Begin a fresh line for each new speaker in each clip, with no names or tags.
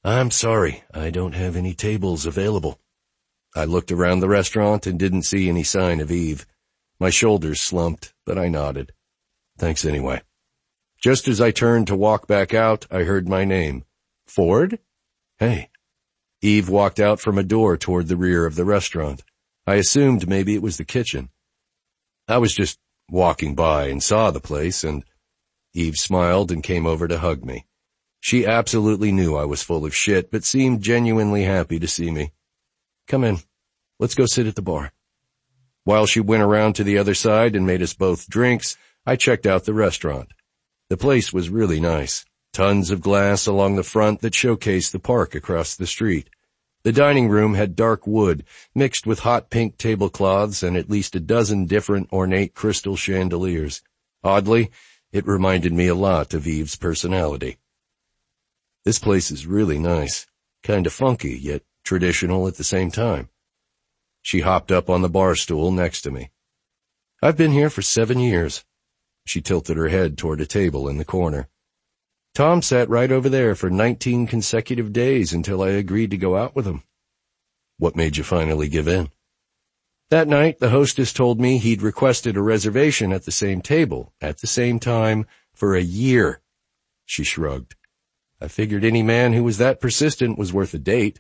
I'm sorry, I don't have any tables available. I looked around the restaurant and didn't see any sign of Eve. My shoulders slumped, but I nodded. Thanks anyway. Just as I turned to walk back out, I heard my name. Ford? Hey. Eve walked out from a door toward the rear of the restaurant. I assumed maybe it was the kitchen. I was just walking by and saw the place, and Eve smiled and came over to hug me. She absolutely knew I was full of shit, but seemed genuinely happy to see me. Come in. Let's go sit at the bar. While she went around to the other side and made us both drinks, I checked out the restaurant. The place was really nice. Tons of glass along the front that showcased the park across the street. The dining room had dark wood, mixed with hot pink tablecloths and at least a dozen different ornate crystal chandeliers. Oddly, it reminded me a lot of Eve's personality. This place is really nice. Kinda funky, yet traditional at the same time. She hopped up on the bar stool next to me. I've been here for 7 years. She tilted her head toward a table in the corner. Tom sat right over there for 19 consecutive days until I agreed to go out with him. What made you finally give in? That night, the hostess told me he'd requested a reservation at the same table, at the same time, for a year. She shrugged. I figured any man who was that persistent was worth a date.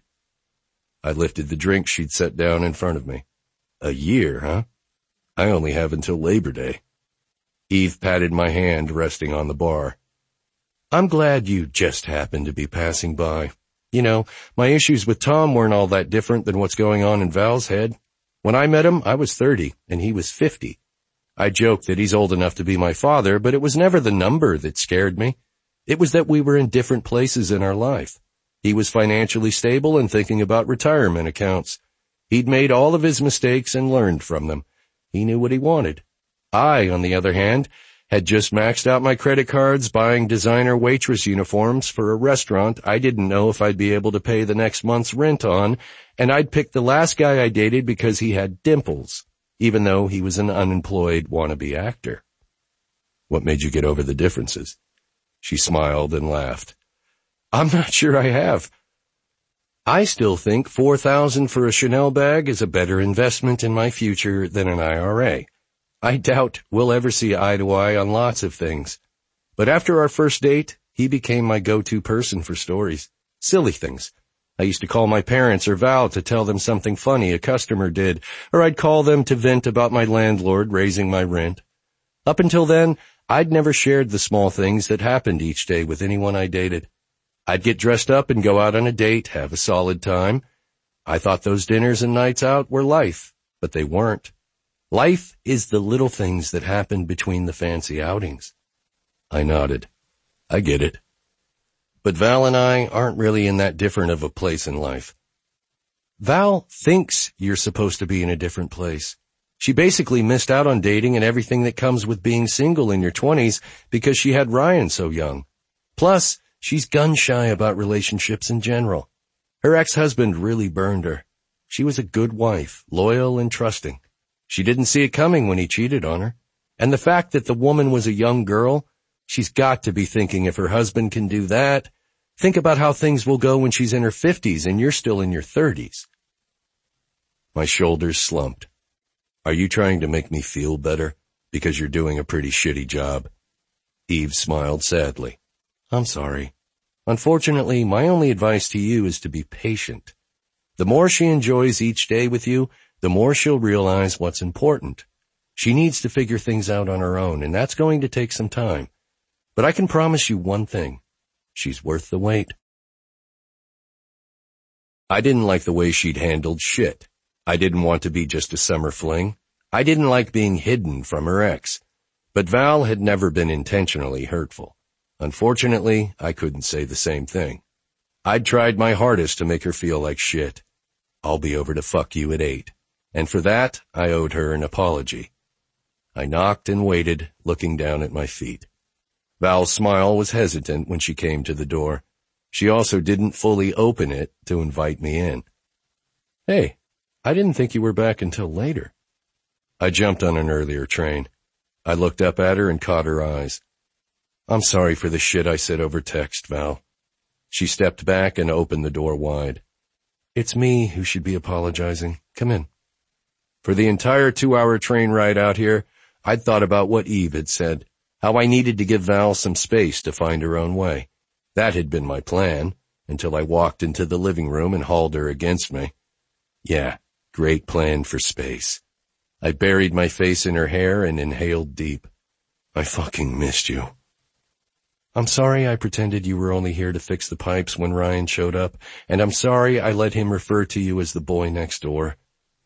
I lifted the drink she'd set down in front of me. A year, huh? I only have until Labor Day. Eve patted my hand, resting on the bar. I'm glad you just happened to be passing by. You know, my issues with Tom weren't all that different than what's going on in Val's head. When I met him, I was 30, and he was 50. I joke that he's old enough to be my father, but it was never the number that scared me. It was that we were in different places in our life. He was financially stable and thinking about retirement accounts. He'd made all of his mistakes and learned from them. He knew what he wanted. I, on the other hand, had just maxed out my credit cards buying designer waitress uniforms for a restaurant I didn't know if I'd be able to pay the next month's rent on, and I'd picked the last guy I dated because he had dimples, even though he was an unemployed wannabe actor. What made you get over the differences? She smiled and laughed. I'm not sure I have. I still think $4,000 for a Chanel bag is a better investment in my future than an IRA. I doubt we'll ever see eye to eye on lots of things. But after our first date, he became my go-to person for stories. Silly things. I used to call my parents or Val to tell them something funny a customer did, or I'd call them to vent about my landlord raising my rent. Up until then, I'd never shared the small things that happened each day with anyone I dated. I'd get dressed up and go out on a date, have a solid time. I thought those dinners and nights out were life, but they weren't. Life is the little things that happen between the fancy outings. I nodded. I get it. But Val and I aren't really in that different of a place in life. Val thinks you're supposed to be in a different place. She basically missed out on dating and everything that comes with being single in your 20s because she had Ryan so young. Plus, she's gun-shy about relationships in general. Her ex-husband really burned her. She was a good wife, loyal and trusting. She didn't see it coming when he cheated on her. And the fact that the woman was a young girl, she's got to be thinking if her husband can do that, think about how things will go when she's in her 50s and you're still in your 30s. My shoulders slumped. Are you trying to make me feel better because you're doing a pretty shitty job? Eve smiled sadly. I'm sorry. Unfortunately, my only advice to you is to be patient. The more she enjoys each day with you, the more she'll realize what's important. She needs to figure things out on her own, and that's going to take some time. But I can promise you one thing. She's worth the wait. I didn't like the way she'd handled shit. I didn't want to be just a summer fling. I didn't like being hidden from her ex. But Val had never been intentionally hurtful. Unfortunately, I couldn't say the same thing. I'd tried my hardest to make her feel like shit. I'll be over to fuck you at 8. And for that, I owed her an apology. I knocked and waited, looking down at my feet. Val's smile was hesitant when she came to the door. She also didn't fully open it to invite me in. Hey, I didn't think you were back until later. I jumped on an earlier train. I looked up at her and caught her eyes. I'm sorry for the shit I said over text, Val. She stepped back and opened the door wide. It's me who should be apologizing. Come in. For the entire 2-hour train ride out here, I'd thought about what Eve had said, how I needed to give Val some space to find her own way. That had been my plan, until I walked into the living room and hauled her against me. Yeah, great plan for space. I buried my face in her hair and inhaled deep. I fucking missed you. I'm sorry I pretended you were only here to fix the pipes when Ryan showed up, and I'm sorry I let him refer to you as the boy next door.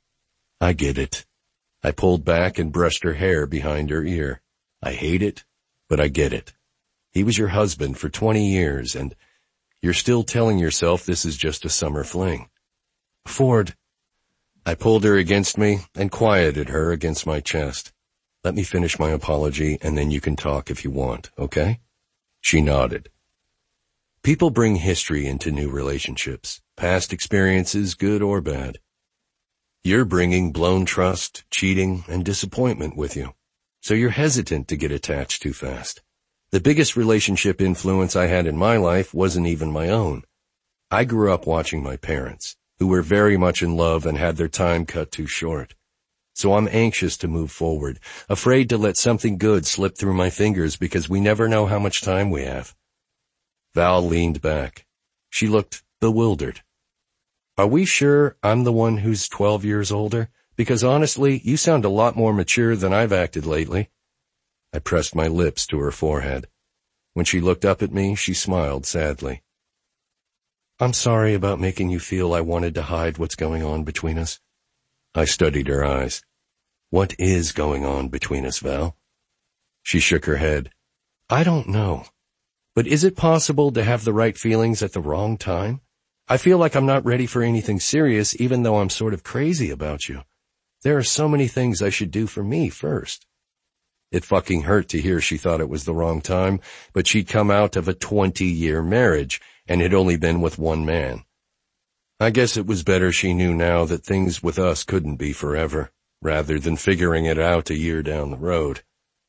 I get it. I pulled back and brushed her hair behind her ear. I hate it, but I get it. He was your husband for 20 years, and you're still telling yourself this is just a summer fling. Ford. I pulled her against me and quieted her against my chest. Let me finish my apology, and then you can talk if you want, okay? She nodded. People bring history into new relationships, past experiences, good or bad. You're bringing blown trust, cheating, and disappointment with you, so you're hesitant to get attached too fast. The biggest relationship influence I had in my life wasn't even my own. I grew up watching my parents, who were very much in love and had their time cut too short. So I'm anxious to move forward, afraid to let something good slip through my fingers because we never know how much time we have. Val leaned back. She looked bewildered. Are we sure I'm the one who's 12 years older? Because honestly, you sound a lot more mature than I've acted lately. I pressed my lips to her forehead. When she looked up at me, she smiled sadly. I'm sorry about making you feel I wanted to hide what's going on between us. I studied her eyes. What is going on between us, Val? She shook her head. I don't know. But is it possible to have the right feelings at the wrong time? I feel like I'm not ready for anything serious, even though I'm sort of crazy about you. There are so many things I should do for me first. It fucking hurt to hear she thought it was the wrong time, but she'd come out of a 20-year marriage and had only been with one man. I guess it was better she knew now that things with us couldn't be forever, rather than figuring it out a year down the road.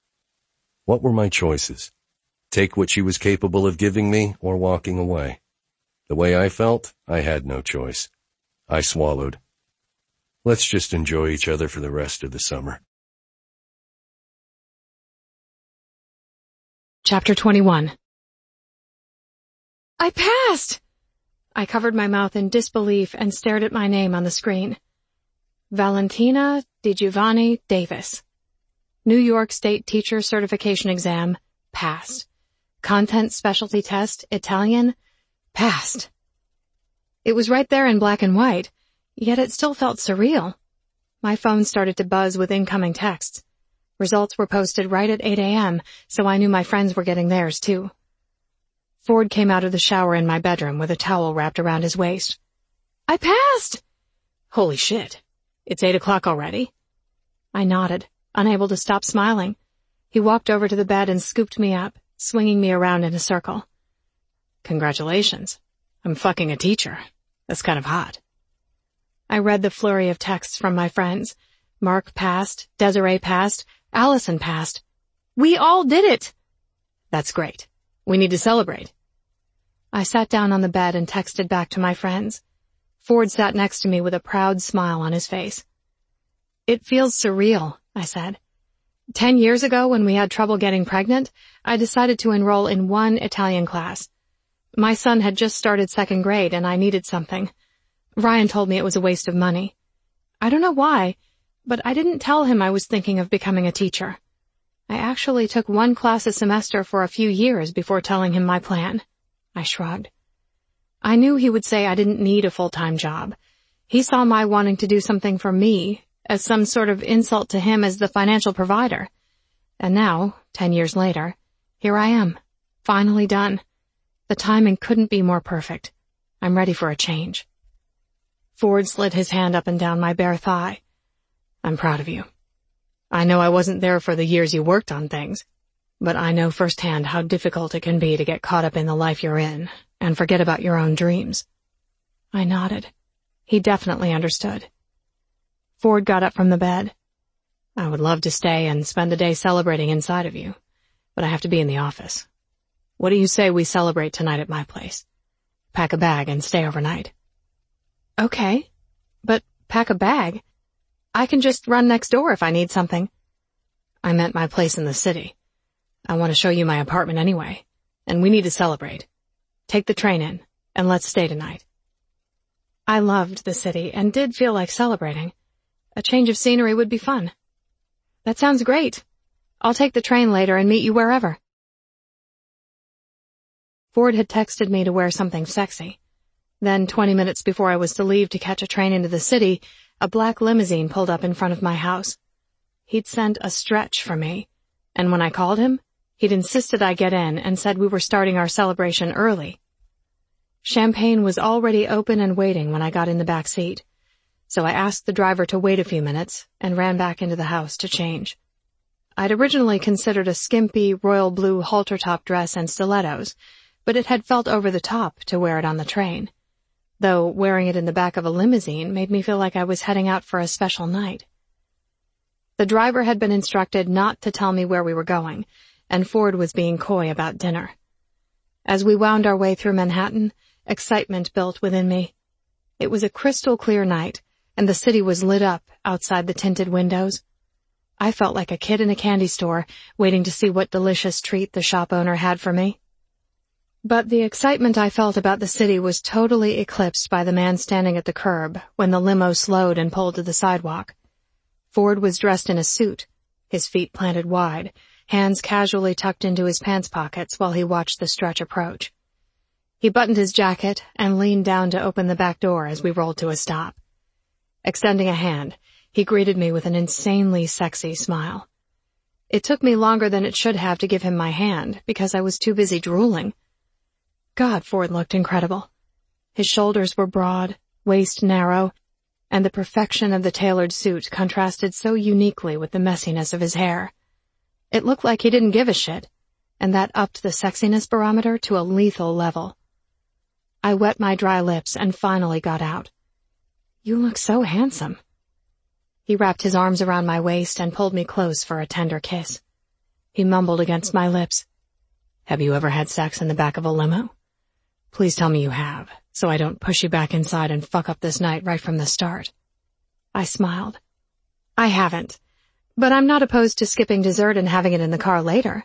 What were my choices? Take what she was capable of giving me or walking away? The way I felt, I had no choice. I swallowed. Let's just enjoy each other for the rest of the summer.
Chapter 21. I passed! I covered my mouth in disbelief and stared at my name on the screen. Valentina DiGiovanni Davis. New York State Teacher Certification Exam, passed. Content Specialty Test, Italian, passed. It was right there in black and white, yet it still felt surreal. My phone started to buzz with incoming texts. Results were posted right at 8 a.m., so I knew my friends were getting theirs too. Ford came out of the shower in my bedroom with a towel wrapped around his waist. I passed! Holy shit. It's 8 o'clock already. I nodded, unable to stop smiling. He walked over to the bed and scooped me up, swinging me around in a circle. Congratulations. I'm fucking a teacher. That's kind of hot. I read the flurry of texts from my friends. Mark passed, Desiree passed, Allison passed. We all did it! That's great. We need to celebrate. I sat down on the bed and texted back to my friends. Ford sat next to me with a proud smile on his face. It feels surreal, I said. 10 years ago, when we had trouble getting pregnant, I decided to enroll in one Italian class. My son had just started 2nd grade and I needed something. Ryan told me it was a waste of money. I don't know why, but I didn't tell him I was thinking of becoming a teacher. I actually took one class a semester for a few years before telling him my plan. I shrugged. I knew he would say I didn't need a full-time job. He saw my wanting to do something for me as some sort of insult to him as the financial provider. And now, 10 years later, here I am, finally done. The timing couldn't be more perfect. I'm ready for a change. Ford slid his hand up and down my bare thigh. I'm proud of you. I know I wasn't there for the years you worked on things, but I know firsthand how difficult it can be to get caught up in the life you're in and forget about your own dreams. I nodded. He definitely understood. Ford got up from the bed. I would love to stay and spend the day celebrating inside of you, but I have to be in the office. What do you say we celebrate tonight at my place? Pack a bag and stay overnight." "Okay, but pack a bag? I can just run next door if I need something." "I meant my place in the city. I want to show you my apartment anyway, and we need to celebrate. Take the train in, and let's stay tonight." I loved the city and did feel like celebrating. A change of scenery would be fun. "That sounds great. I'll take the train later and meet you wherever." Ford had texted me to wear something sexy. Then 20 minutes before I was to leave to catch a train into the city, a black limousine pulled up in front of my house. He'd sent a stretch for me, and when I called him, he'd insisted I get in and said we were starting our celebration early. Champagne was already open and waiting when I got in the back seat, so I asked the driver to wait a few minutes and ran back into the house to change. I'd originally considered a skimpy royal blue halter-top dress and stilettos, but it had felt over the top to wear it on the train, though wearing it in the back of a limousine made me feel like I was heading out for a special night. The driver had been instructed not to tell me where we were going, and Ford was being coy about dinner. As we wound our way through Manhattan, excitement built within me. It was a crystal-clear night, and the city was lit up outside the tinted windows. I felt like a kid in a candy store, waiting to see what delicious treat the shop owner had for me. But the excitement I felt about the city was totally eclipsed by the man standing at the curb when the limo slowed and pulled to the sidewalk. Ford was dressed in a suit, his feet planted wide, hands casually tucked into his pants pockets while he watched the stretch approach. He buttoned his jacket and leaned down to open the back door as we rolled to a stop. Extending a hand, he greeted me with an insanely sexy smile. It took me longer than it should have to give him my hand because I was too busy drooling. God, Ford looked incredible. His shoulders were broad, waist narrow, and the perfection of the tailored suit contrasted so uniquely with the messiness of his hair. It looked like he didn't give a shit, and that upped the sexiness barometer to a lethal level. I wet my dry lips and finally got out. "You look so handsome." He wrapped his arms around my waist and pulled me close for a tender kiss. He mumbled against my lips, "Have you ever had sex in the back of a limo? Please tell me you have, so I don't push you back inside and fuck up this night right from the start." I smiled. "I haven't, but I'm not opposed to skipping dessert and having it in the car later."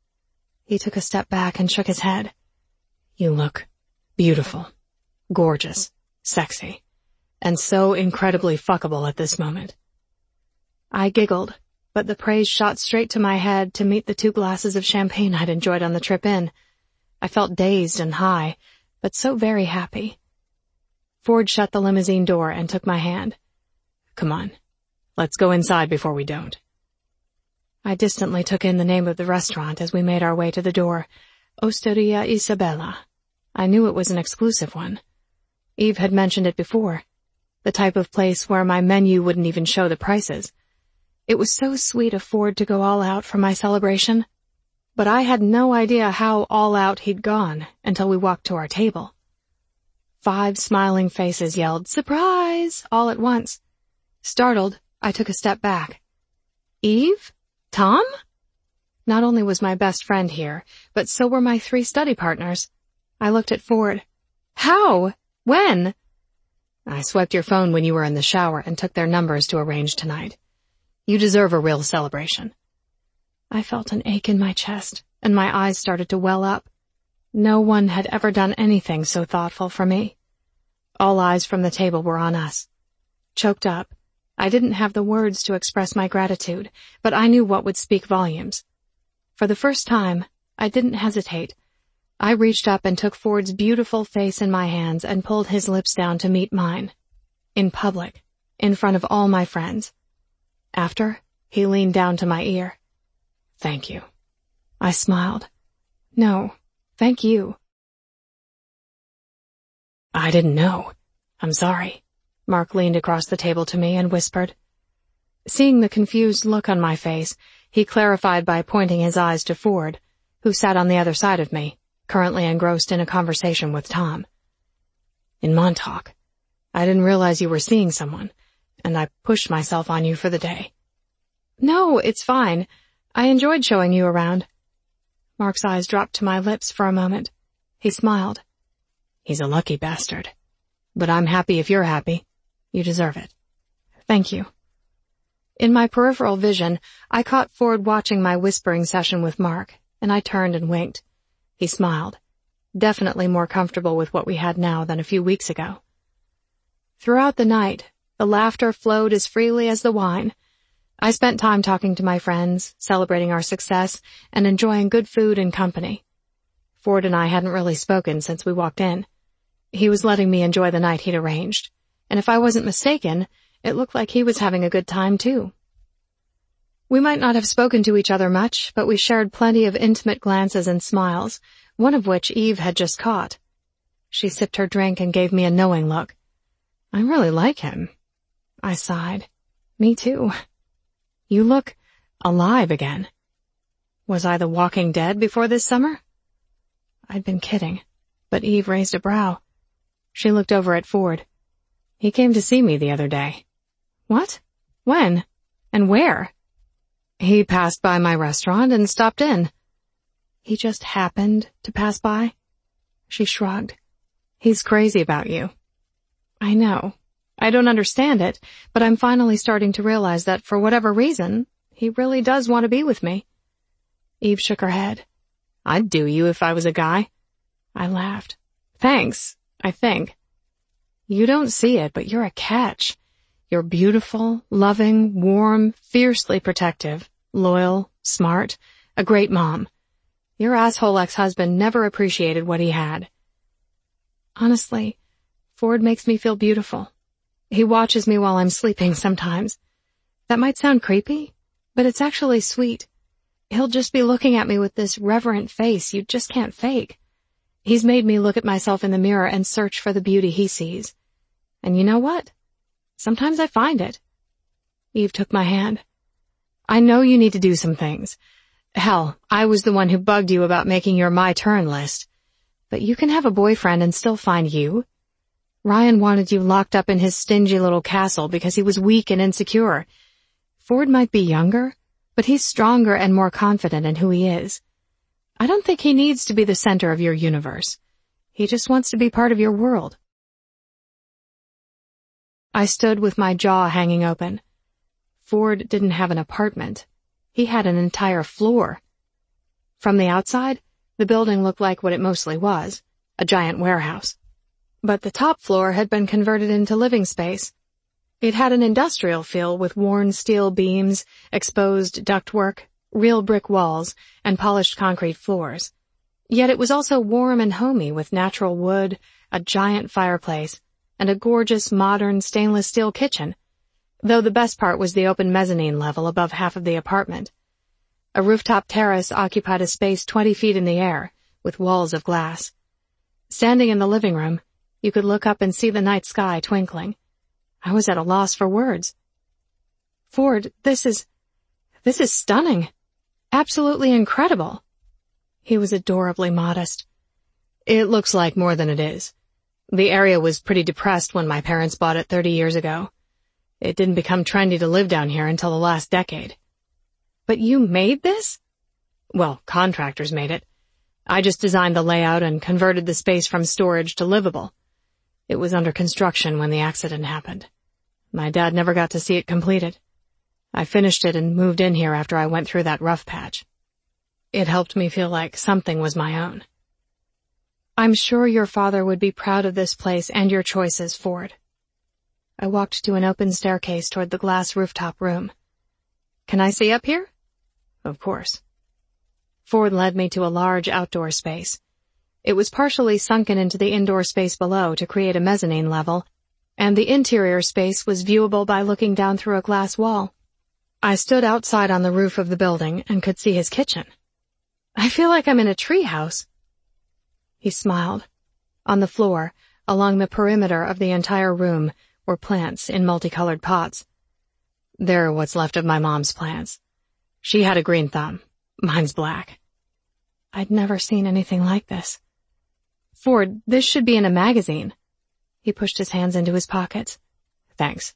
He took a step back and shook his head. "You look beautiful, gorgeous, sexy, and so incredibly fuckable at this moment." I giggled, but the praise shot straight to my head to meet the 2 glasses of champagne I'd enjoyed on the trip in. I felt dazed and high, but so very happy. Ford shut the limousine door and took my hand. "Come on, let's go inside before we don't." I distantly took in the name of the restaurant as we made our way to the door, Osteria Isabella. I knew it was an exclusive one. Eve had mentioned it before, the type of place where my menu wouldn't even show the prices. It was so sweet of Ford to go all out for my celebration, but I had no idea how all out he'd gone until we walked to our table. 5 smiling faces yelled, "Surprise!" all at once. Startled, I took a step back. "Eve? Tom?" Not only was my best friend here, but so were my 3 study partners. I looked at Ford. "How? When?" "I swiped your phone when you were in the shower and took their numbers to arrange tonight. You deserve a real celebration." I felt an ache in my chest, and my eyes started to well up. No one had ever done anything so thoughtful for me. All eyes from the table were on us. Choked up, I didn't have the words to express my gratitude, but I knew what would speak volumes. For the first time, I didn't hesitate. I reached up and took Ford's beautiful face in my hands and pulled his lips down to meet mine. In public, in front of all my friends. After, he leaned down to my ear. "Thank you." I smiled. "No, thank you." "I didn't know. I'm sorry." Mark leaned across the table to me and whispered. Seeing the confused look on my face, he clarified by pointing his eyes to Ford, who sat on the other side of me, currently engrossed in a conversation with Tom. "In Montauk. I didn't realize you were seeing someone, and I pushed myself on you for the day." "No, it's fine. I enjoyed showing you around." Mark's eyes dropped to my lips for a moment. He smiled. He's a lucky bastard. But I'm happy if you're happy. You deserve it. Thank you. In my peripheral vision, I caught Ford watching my whispering session with Mark, and I turned and winked. He smiled, definitely more comfortable with what we had now than a few weeks ago. Throughout the night, the laughter flowed as freely as the wine. I spent time talking to my friends, celebrating our success, and enjoying good food and company. Ford and I hadn't really spoken since we walked in. He was letting me enjoy the night he'd arranged, and if I wasn't mistaken, it looked like he was having a good time too. We might not have spoken to each other much, but we shared plenty of intimate glances and smiles, one of which Eve had just caught. She sipped her drink and gave me a knowing look. I really like him. I sighed. Me too. You look alive again. Was I the Walking Dead before this summer? I'd been kidding, but Eve raised a brow. She looked over at Ford. He came to see me the other day. What? When? And where? He passed by my restaurant and stopped in. He just happened to pass by? She shrugged. He's crazy about you. I know. I don't understand it, but I'm finally starting to realize that for whatever reason, he really does want to be with me. Eve shook her head. I'd do you if I was a guy. I laughed. Thanks, I think. You don't see it, but you're a catch. You're beautiful, loving, warm, fiercely protective, loyal, smart, a great mom. Your asshole ex-husband never appreciated what he had. Honestly, Ford makes me feel beautiful. He watches me while I'm sleeping sometimes. That might sound creepy, but it's actually sweet. He'll just be looking at me with this reverent face you just can't fake. He's made me look at myself in the mirror and search for the beauty he sees. And you know what? Sometimes I find it. Eve took my hand. I know you need to do some things. Hell, I was the one who bugged you about making your My Turn list. But you can have a boyfriend and still find you. Ryan wanted you locked up in his stingy little castle because he was weak and insecure. Ford might be younger, but he's stronger and more confident in who he is. I don't think he needs to be the center of your universe. He just wants to be part of your world. I stood with my jaw hanging open. Ford didn't have an apartment. He had an entire floor. From the outside, the building looked like what it mostly was, a giant warehouse. But the top floor had been converted into living space. It had an industrial feel with worn steel beams, exposed ductwork, real brick walls, and polished concrete floors. Yet it was also warm and homey with natural wood, a giant fireplace, and a gorgeous modern stainless steel kitchen, though the best part was the open mezzanine level above half of the apartment. A rooftop terrace occupied a space 20 feet in the air, with walls of glass. Standing in the living room, you could look up and see the night sky twinkling. I was at a loss for words. Ford, this is stunning. Absolutely incredible. He was adorably modest. It looks like more than it is. The area was pretty depressed when my parents bought it 30 years ago. It didn't become trendy to live down here until the last decade. But you made this? Well, contractors made it. I just designed the layout and converted the space from storage to livable. It was under construction when the accident happened. My dad never got to see it completed. I finished it and moved in here after I went through that rough patch. It helped me feel like something was my own. I'm sure your father would be proud of this place and your choices, Ford. I walked to an open staircase toward the glass rooftop room. Can I see up here? Of course. Ford led me to a large outdoor space. It was partially sunken into the indoor space below to create a mezzanine level, and the interior space was viewable by looking down through a glass wall. I stood outside on the roof of the building and could see his kitchen. I feel like I'm in a treehouse. He smiled. On the floor, along the perimeter of the entire room, were plants in multicolored pots. They're what's left of my mom's plants. She had a green thumb. Mine's black. I'd never seen anything like this. Ford, this should be in a magazine. He pushed his hands into his pockets. Thanks.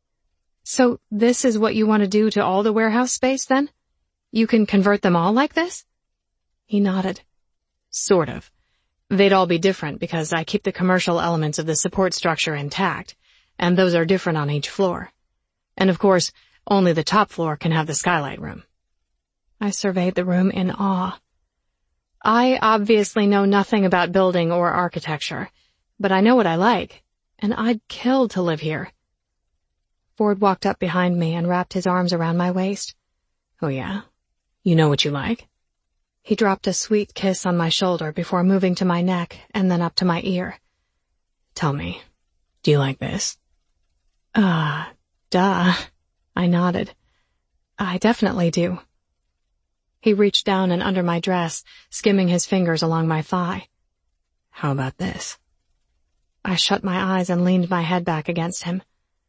So this is what you want to do to all the warehouse space, then? You can convert them all like this? He nodded. Sort of. They'd all be different because I keep the commercial elements of the support structure intact, and those are different on each floor. And of course, only the top floor can have the skylight room. I surveyed the room in awe. I obviously know nothing about building or architecture, but I know what I like, and I'd kill to live here. Ford walked up behind me and wrapped his arms around my waist. Oh yeah? You know what you like? He dropped a sweet kiss on my shoulder before moving to my neck and then up to my ear. Tell me, do you like this? Duh. I nodded. I definitely do. He reached down and under my dress, skimming his fingers along my thigh. How about this? I shut my eyes and leaned my head back against him.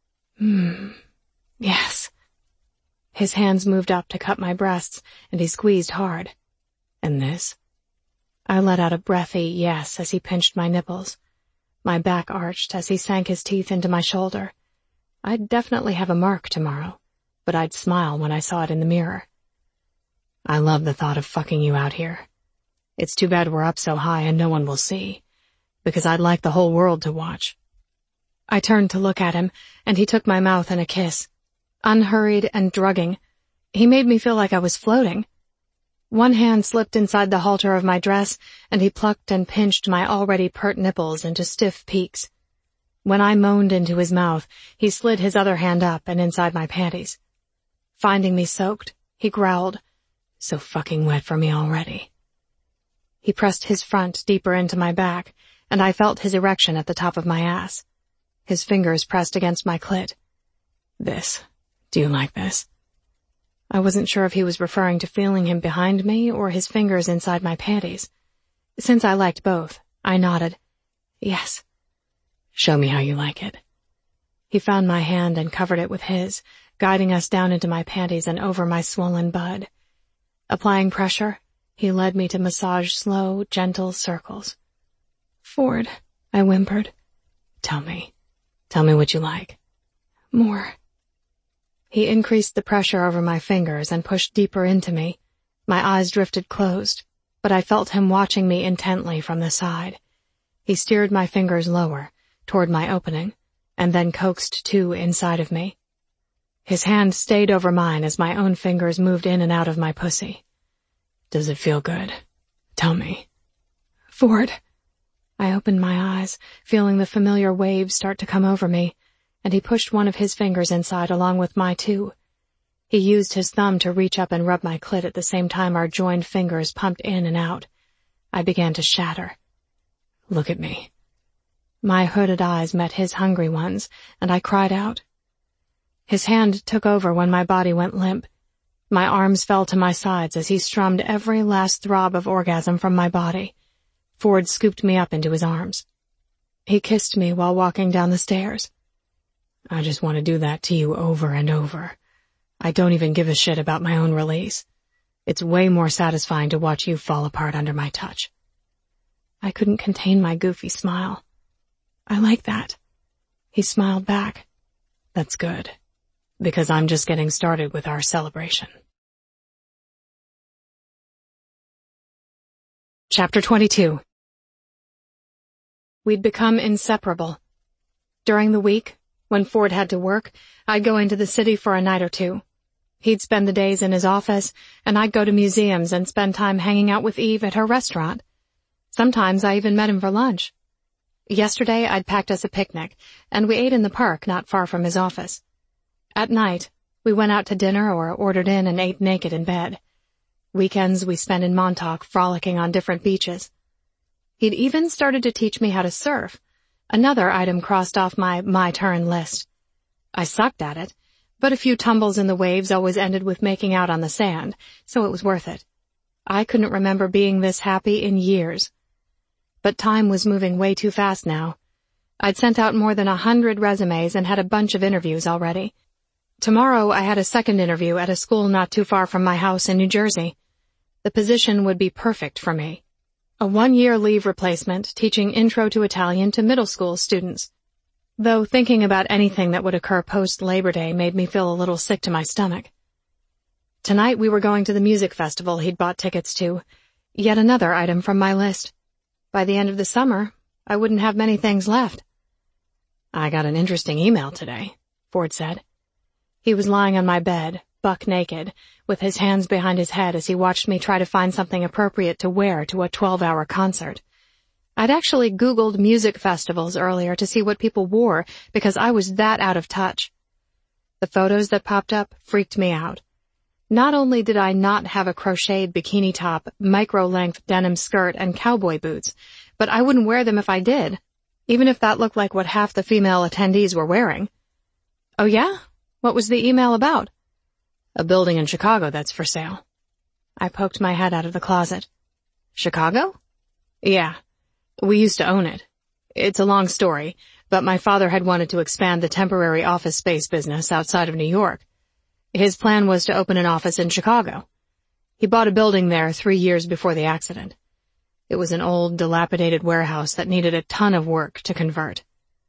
Yes. His hands moved up to cup my breasts, and he squeezed hard. And this? I let out a breathy yes as he pinched my nipples. My back arched as he sank his teeth into my shoulder. I'd definitely have a mark tomorrow, but I'd smile when I saw it in the mirror. I love the thought of fucking you out here. It's too bad we're up so high and no one will see, because I'd like the whole world to watch. I turned to look at him, and he took my mouth in a kiss. Unhurried and drugging. He made me feel like I was floating. One hand slipped inside the halter of my dress, and he plucked and pinched my already pert nipples into stiff peaks. When I moaned into his mouth, he slid his other hand up and inside my panties. Finding me soaked, he growled, "So fucking wet for me already." He pressed his front deeper into my back, and I felt his erection at the top of my ass. His fingers pressed against my clit. This. Do you like this? I wasn't sure if he was referring to feeling him behind me or his fingers inside my panties. Since I liked both, I nodded. Yes. Show me how you like it. He found my hand and covered it with his, guiding us down into my panties and over my swollen bud. Applying pressure, he led me to massage slow, gentle circles. Ford, I whimpered. Tell me what you like. More. He increased the pressure over my fingers and pushed deeper into me. My eyes drifted closed, but I felt him watching me intently from the side. He steered my fingers lower, toward my opening, and then coaxed two inside of me. His hand stayed over mine as my own fingers moved in and out of my pussy. Does it feel good? Tell me. Ford. I opened my eyes, feeling the familiar waves start to come over me, and he pushed one of his fingers inside along with my two. He used his thumb to reach up and rub my clit at the same time our joined fingers pumped in and out. I began to shatter. Look at me. My hooded eyes met his hungry ones, and I cried out. His hand took over when my body went limp. My arms fell to my sides as he strummed every last throb of orgasm from my body. Ford scooped me up into his arms. He kissed me while walking down the stairs. I just want to do that to you over and over. I don't even give a shit about my own release. It's way more satisfying to watch you fall apart under my touch. I couldn't contain my goofy smile. I like that. He smiled back. That's good, because I'm just getting started with our celebration. Chapter 22. We'd become inseparable. During the week, when Ford had to work, I'd go into the city for a night or two. He'd spend the days in his office, and I'd go to museums and spend time hanging out with Eve at her restaurant. Sometimes I even met him for lunch. Yesterday, I'd packed us a picnic, and we ate in the park not far from his office. At night, we went out to dinner or ordered in and ate naked in bed. Weekends we spent in Montauk frolicking on different beaches. He'd even started to teach me how to surf, another item crossed off my turn list. I sucked at it, but a few tumbles in the waves always ended with making out on the sand, so it was worth it. I couldn't remember being this happy in years. But time was moving way too fast now. I'd sent out more than 100 resumes and had a bunch of interviews already. Tomorrow I had a second interview at a school not too far from my house in New Jersey. The position would be perfect for me. A 1-year leave replacement teaching Intro to Italian to middle school students. Though thinking about anything that would occur post-Labor Day made me feel a little sick to my stomach. Tonight we were going to the music festival he'd bought tickets to. Yet another item from my list. By the end of the summer, I wouldn't have many things left. I got an interesting email today, Ford said. He was lying on my bed, buck naked, with his hands behind his head as he watched me try to find something appropriate to wear to a 12-hour concert. I'd actually Googled music festivals earlier to see what people wore because I was that out of touch. The photos that popped up freaked me out. Not only did I not have a crocheted bikini top, micro-length denim skirt, and cowboy boots, but I wouldn't wear them if I did, even if that looked like what half the female attendees were wearing. Oh yeah? What was the email about? A building in Chicago that's for sale. I poked my head out of the closet. Chicago? Yeah. We used to own it. It's a long story, but my father had wanted to expand the temporary office space business outside of New York. His plan was to open an office in Chicago. He bought a building there 3 years before the accident. It was an old, dilapidated warehouse that needed a ton of work to convert.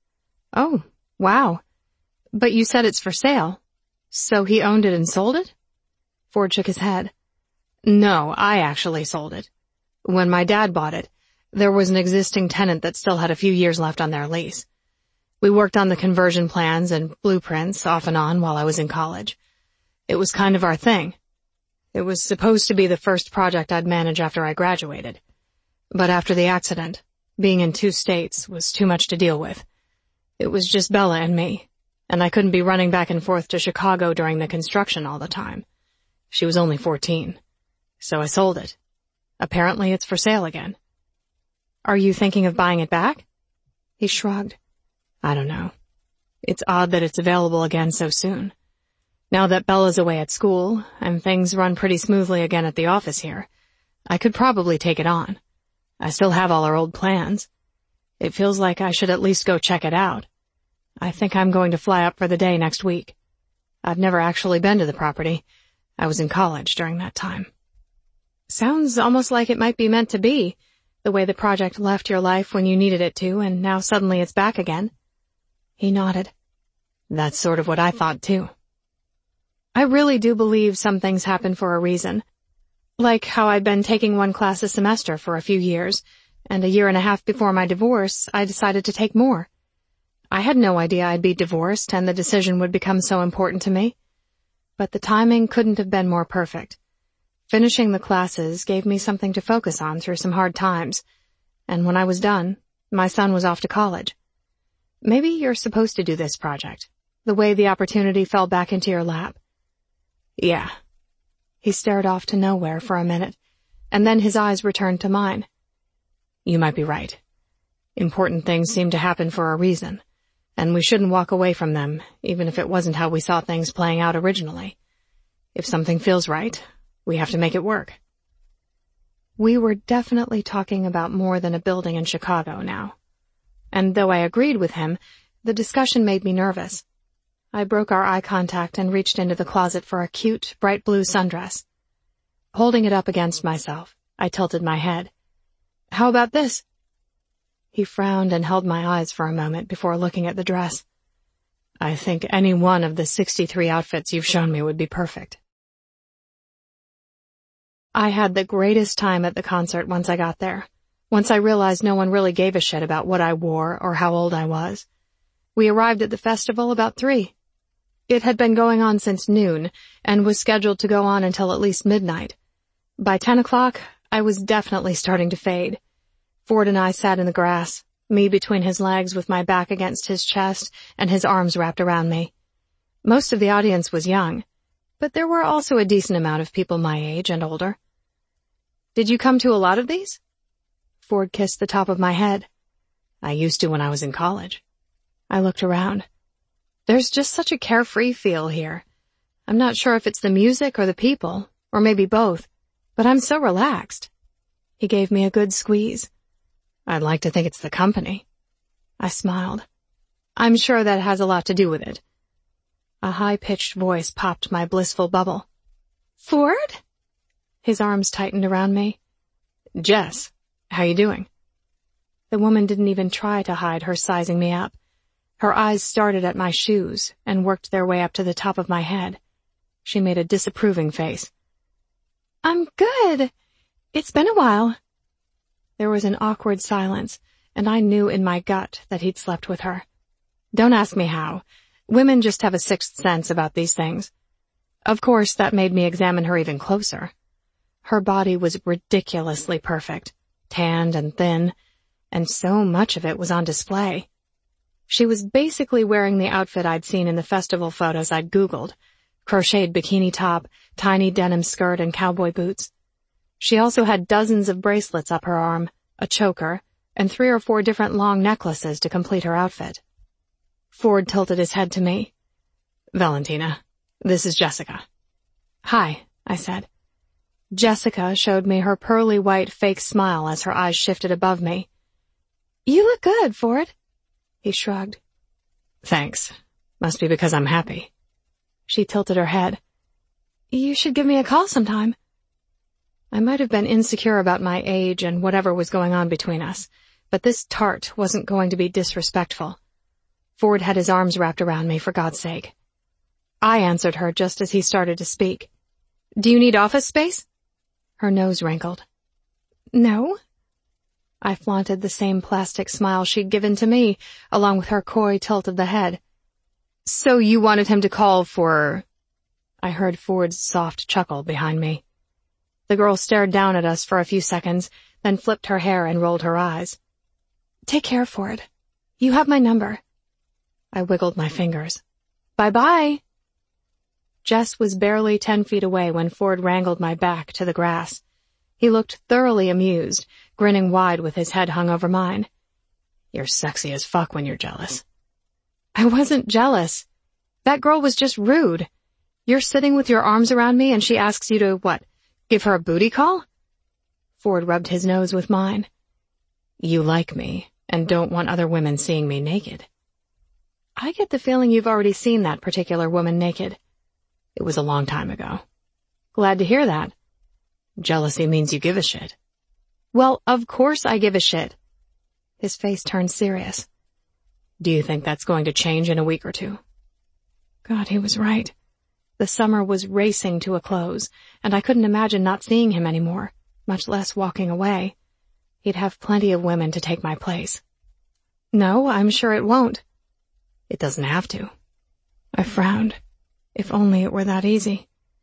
Oh, wow. But you said it's for sale. So he owned it and sold it? Ford shook his head. No, I actually sold it. When my dad bought it, there was an existing tenant that still had a few years left on their lease. We worked on the conversion plans and blueprints off and on while I was in college. It was kind of our thing. It was supposed to be the first project I'd manage after I graduated. But after the accident, being in 2 states was too much to deal with. It was just Bella and me, and I couldn't be running back and forth to Chicago during the construction all the time. She was only 14. So I sold it. Apparently it's for sale again. Are you thinking of buying it back? He shrugged. I don't know. It's odd that it's available again so soon. Now that Bella's away at school, and things run pretty smoothly again at the office here, I could probably take it on. I still have all our old plans. It feels like I should at least go check it out. I think I'm going to fly up for the day next week. I've never actually been to the property. I was in college during that time. Sounds almost like it might be meant to be, the way the project left your life when you needed it to, and now suddenly it's back again. He nodded. That's sort of what I thought too. I really do believe some things happen for a reason. Like how I'd been taking 1 class a semester for a few years, and 1.5 years before my divorce, I decided to take more. I had no idea I'd be divorced and the decision would become so important to me. But the timing couldn't have been more perfect. Finishing the classes gave me something to focus on through some hard times, and when I was done, my son was off to college. Maybe you're supposed to do this project, the way the opportunity fell back into your lap. Yeah. He stared off to nowhere for a minute, and then his eyes returned to mine. You might be right. Important things seem to happen for a reason, and we shouldn't walk away from them, even if it wasn't how we saw things playing out originally. If something feels right, we have to make it work. We were definitely talking about more than a building in Chicago now. And though I agreed with him, the discussion made me nervous. I broke our eye contact and reached into the closet for a cute, bright blue sundress. Holding it up against myself, I tilted my head. How about this? He frowned and held my eyes for a moment before looking at the dress. I think any one of the 63 outfits you've shown me would be perfect. I had the greatest time at the concert once I got there. Once I realized no one really gave a shit about what I wore or how old I was. We arrived at the festival about 3. It had been going on since noon and was scheduled to go on until at least midnight. By 10 o'clock, I was definitely starting to fade. Ford and I sat in the grass, me between his legs with my back against his chest and his arms wrapped around me. Most of the audience was young, but there were also a decent amount of people my age and older. Did you come to a lot of these? Ford kissed the top of my head. I used to when I was in college. I looked around. There's just such a carefree feel here. I'm not sure if it's the music or the people, or maybe both, but I'm so relaxed. He gave me a good squeeze. I'd like to think it's the company. I smiled. I'm sure that has a lot to do with it. A high-pitched voice popped my blissful bubble. Ford? His arms tightened around me. Jess, how you doing? The woman didn't even try to hide her sizing me up. Her eyes started at my shoes and worked their way up to the top of my head. She made a disapproving face. I'm good. It's been a while. There was an awkward silence, and I knew in my gut that he'd slept with her. Don't ask me how. Women just have a sixth sense about these things. Of course, that made me examine her even closer. Her body was ridiculously perfect, tanned and thin, and so much of it was on display. She was basically wearing the outfit I'd seen in the festival photos I'd Googled: crocheted bikini top, tiny denim skirt, and cowboy boots. She also had dozens of bracelets up her arm, a choker, and 3 or 4 different long necklaces to complete her outfit. Ford tilted his head to me. "Valentina, this is Jessica." "Hi," I said. Jessica showed me her pearly white fake smile as her eyes shifted above me. "You look good, Ford." He shrugged. "Thanks. Must be because I'm happy." She tilted her head. "You should give me a call sometime." I might have been insecure about my age and whatever was going on between us, but this tart wasn't going to be disrespectful. Ford had his arms wrapped around me, for God's sake. I answered her just as he started to speak. "Do you need office space?" Her nose wrinkled. "No." I flaunted the same plastic smile she'd given to me, along with her coy tilt of the head. "So you wanted him to call for—" I heard Ford's soft chuckle behind me. The girl stared down at us for a few seconds, then flipped her hair and rolled her eyes. "Take care, Ford. You have my number." I wiggled my fingers. "Bye-bye." Jess was barely 10 feet away when Ford wrangled my back to the grass. He looked thoroughly amused, grinning wide with his head hung over mine. "You're sexy as fuck when you're jealous." I wasn't jealous. That girl was just rude. You're sitting with your arms around me and she asks you to, what, give her a booty call? Ford rubbed his nose with mine. "You like me and don't want other women seeing me naked." I get the feeling you've already seen that particular woman naked. It was a long time ago. Glad to hear that. Jealousy means you give a shit. Well, of course I give a shit. His face turned serious. Do you think that's going to change in a week or two? God, he was right. The summer was racing to a close, and I couldn't imagine not seeing him anymore, much less walking away. He'd have plenty of women to take my place. No, I'm sure it won't. It doesn't have to. I frowned. If only it were that easy.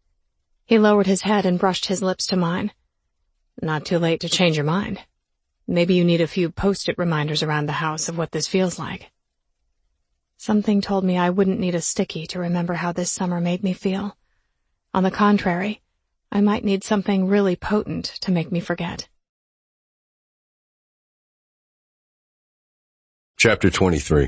He lowered his head and brushed his lips to mine. Not too late to change your mind. Maybe you need a few post-it reminders around the house of what this feels like. Something told me I wouldn't need a sticky to remember how this summer made me feel. On the contrary, I might need something really potent to make me forget.
Chapter 23.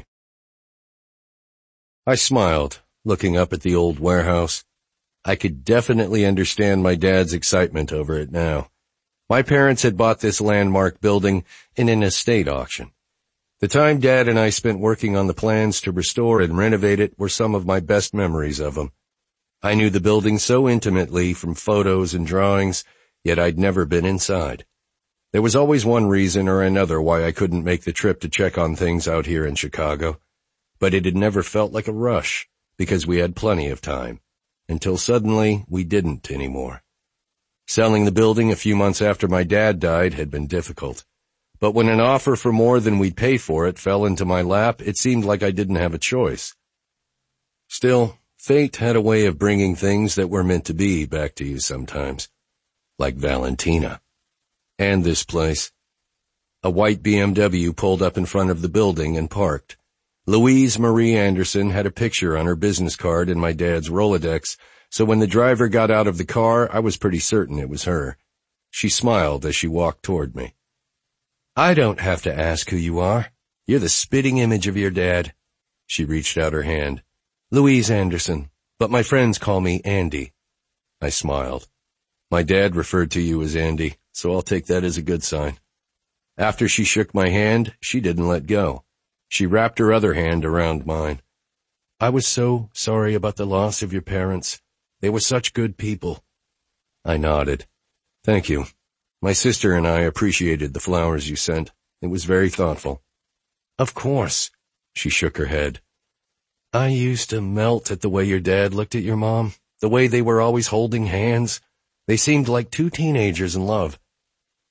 I smiled, looking up at the old warehouse. I could definitely understand my dad's excitement over it now. My parents had bought this landmark building in an estate auction. The time Dad and I spent working on the plans to restore and renovate it were some of my best memories of them. I knew the building so intimately from photos and drawings, yet I'd never been inside. There was always one reason or another why I couldn't make the trip to check on things out here in Chicago. But it had never felt like a rush, because we had plenty of time, until suddenly we didn't anymore. Selling the building a few months after my dad died had been difficult. But when an offer for more than we'd pay for it fell into my lap, it seemed like I didn't have a choice. Still, fate had a way of bringing things that were meant to be back to you sometimes. Like Valentina. And this place. A white BMW pulled up in front of the building and parked. Louise Marie Anderson had a picture on her business card in my dad's Rolodex, so when the driver got out of the car, I was pretty certain it was her. She smiled as she walked toward me. "I don't have to ask who you are. You're the spitting image of your dad." She reached out her hand. "Louise Anderson, but my friends call me Andy." I smiled. My dad referred to you as Andy, so I'll take that as a good sign. After she shook my hand, she didn't let go. She wrapped her other hand around mine. "I was so sorry about the loss of your parents. They were such good people." I nodded. "Thank you. My sister and I appreciated the flowers you sent. It was very thoughtful." "Of course." She shook her head. "I used to melt at the way your dad looked at your mom, the way they were always holding hands. They seemed like 2 teenagers in love."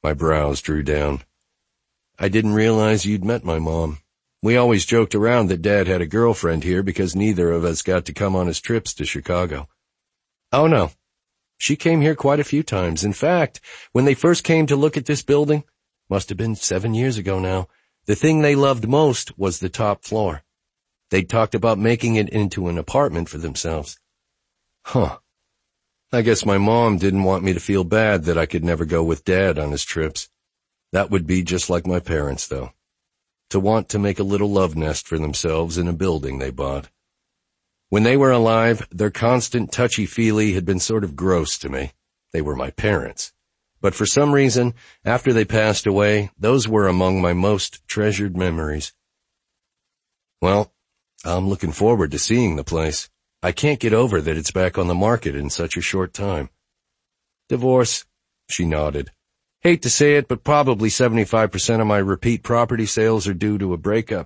My brows drew down. I didn't realize you'd met my mom. We always joked around that Dad had a girlfriend here because neither of us got to come on his trips to Chicago. Oh no. She came here quite a few times. In fact, when they first came to look at this building, must have been 7 years ago now, the thing they loved most was the top floor. They'd talked about making it into an apartment for themselves. Huh. I guess my mom didn't want me to feel bad that I could never go with Dad on his trips. That would be just like my parents, though. To want to make a little love nest for themselves in a building they bought. When they were alive, their constant touchy-feely had been sort of gross to me. They were my parents. But for some reason, after they passed away, those were among my most treasured memories. Well, I'm looking forward to seeing the place. I can't get over that it's back on the market in such a short time. Divorce, she nodded. Hate to say it, but probably 75% of my repeat property sales are due to a breakup.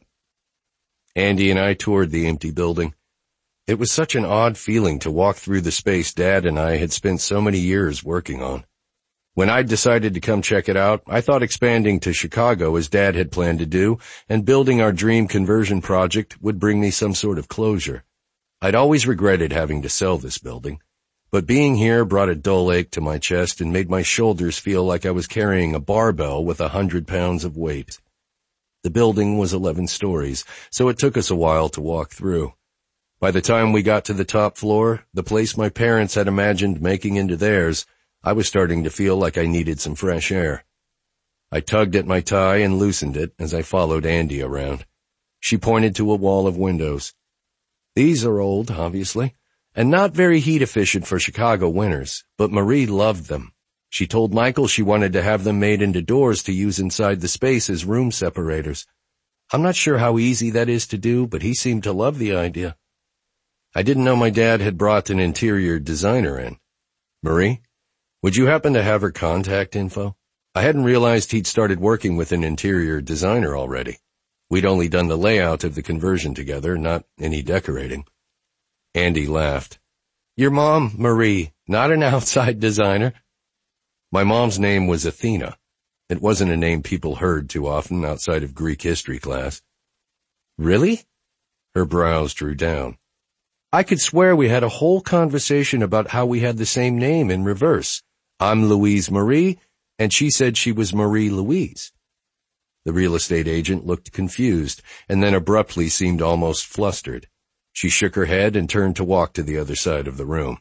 Andy and I toured the empty building. It was such an odd feeling to walk through the space Dad and I had spent so many years working on. When I'd decided to come check it out, I thought expanding to Chicago as Dad had planned to do and building our dream conversion project would bring me some sort of closure. I'd always regretted having to sell this building, but being here brought a dull ache to my chest and made my shoulders feel like I was carrying a barbell with 100 pounds of weight. The building was 11 stories, so it took us a while to walk through. By the time we got to the top floor, the place my parents had imagined making into theirs, I was starting to feel like I needed some fresh air. I tugged at my tie and loosened it as I followed Andy around. She pointed to a wall of windows. These are old, obviously, and not very heat efficient for Chicago winters, but Marie loved them. She told Michael she wanted to have them made into doors to use inside the space as room separators. I'm not sure how easy that is to do, but he seemed to love the idea. I didn't know my dad had brought an interior designer in. Marie, would you happen to have her contact info? I hadn't realized he'd started working with an interior designer already. We'd only done the layout of the conversion together, not any decorating. Andy laughed. Your mom, Marie, not an outside designer. My mom's name was Athena. It wasn't a name people heard too often outside of Greek history class. Really? Her brows drew down. I could swear we had a whole conversation about how we had the same name in reverse. I'm Louise Marie, and she said she was Marie Louise. The real estate agent looked confused, and then abruptly seemed almost flustered. She shook her head and turned to walk to the other side of the room.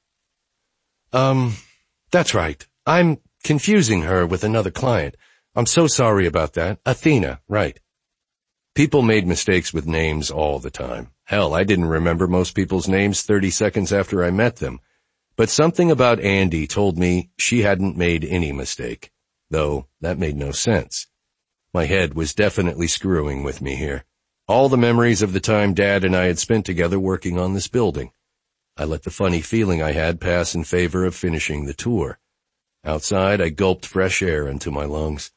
That's right. I'm confusing her with another client. I'm so sorry about that. Athena, right. People made mistakes with names all the time. Hell, I didn't remember most people's names 30 seconds after I met them. But something about Andy told me she hadn't made any mistake, though that made no sense. My head was definitely screwing with me here. All the memories of the time Dad and I had spent together working on this building. I let the funny feeling I had pass in favor of finishing the tour. Outside, I gulped fresh air into my lungs.